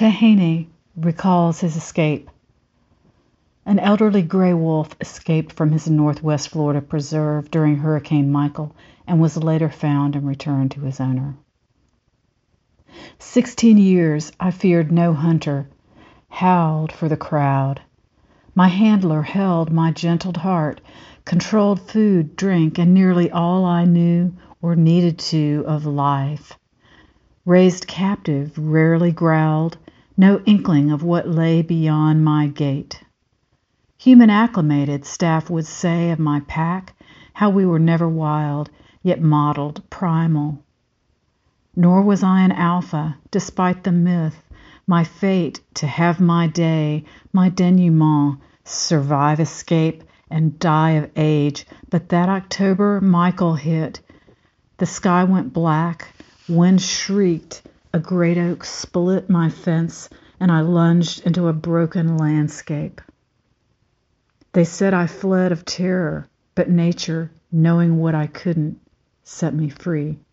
Tehane recalls his escape. An elderly gray wolf escaped from his northwest Florida preserve during Hurricane Michael and was later found and returned to his owner. 16 years I feared no hunter, howled for the crowd. My handler held my gentled heart, controlled food, drink, and nearly all I knew or needed to of life. Raised captive, rarely growled, no inkling of what lay beyond my gate. Human acclimated, staff would say of my pack, how we were never wild, yet mottled, primal. Nor was I an alpha, despite the myth, my fate to have my day, my denouement, survive, escape, and die of age. But that October Michael hit. The sky went black, wind shrieked, a great oak split my fence, and I lunged into a broken landscape. They said I fled of terror, but nature, knowing what I couldn't, set me free.